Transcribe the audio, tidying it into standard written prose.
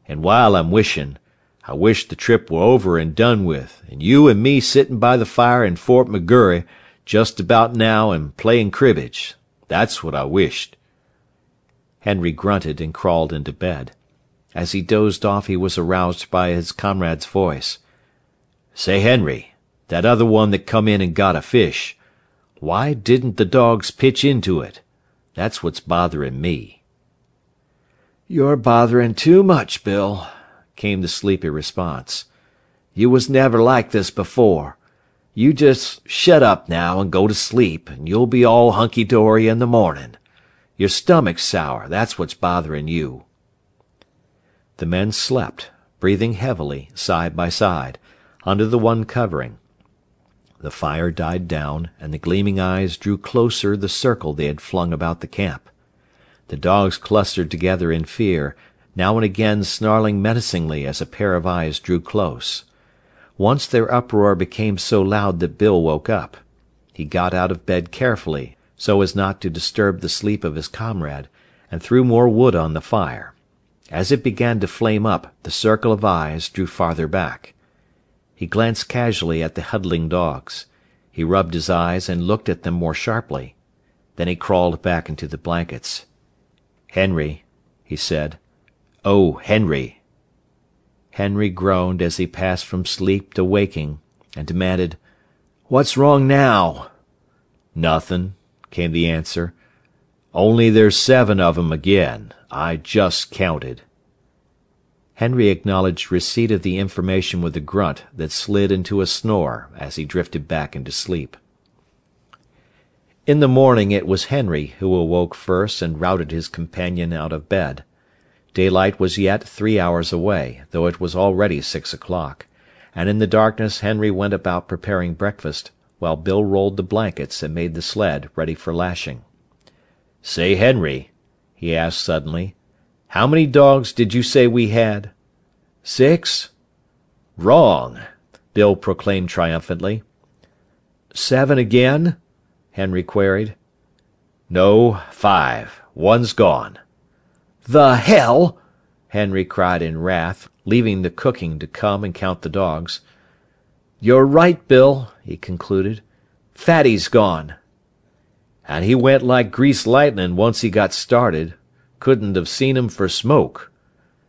And while I'm wishing, I wish the trip were over and done with, and you and me sitting by the fire in Fort McGurry just about now and playing cribbage. That's what I wished." Henry grunted and crawled into bed. As he dozed off he was aroused by his comrade's voice. "Say, Henry, that other one that come in and got a fish, why didn't the dogs pitch into it? That's what's bothering me." "You're bothering too much, Bill," came the sleepy response. "You was never like this before. You just shut up now and go to sleep, and you'll be all hunky-dory in the morning. Your stomach's sour, that's what's bothering you." The men slept, breathing heavily, side by side, under the one covering. The fire died down, and the gleaming eyes drew closer the circle they had flung about the camp. The dogs clustered together in fear, now and again snarling menacingly as a pair of eyes drew close. Once their uproar became so loud that Bill woke up. He got out of bed carefully, so as not to disturb the sleep of his comrade, and threw more wood on the fire. As it began to flame up, the circle of eyes drew farther back. He glanced casually at the huddling dogs. He rubbed his eyes and looked at them more sharply. Then he crawled back into the blankets. "Henry," he said. "Oh, Henry!" Henry groaned as he passed from sleep to waking, and demanded, "What's wrong now?" "Nothin'," came the answer. "Only there's 7 of 'em again. I just counted." Henry acknowledged receipt of the information with a grunt that slid into a snore as he drifted back into sleep. In the morning it was Henry who awoke first and routed his companion out of bed. Daylight was yet 3 hours away, though it was already 6 o'clock, and in the darkness Henry went about preparing breakfast, while Bill rolled the blankets and made the sled ready for lashing. "Say, Henry," he asked suddenly, "how many dogs did you say we had?" "6." "Wrong," Bill proclaimed triumphantly. "7 again?" Henry queried. "No, 5. One's gone." "The hell!" Henry cried in wrath, leaving the cooking to come and count the dogs. "You're right, Bill," he concluded. "Fatty's gone." "And he went like greased lightning once he got started. Couldn't have seen him for smoke.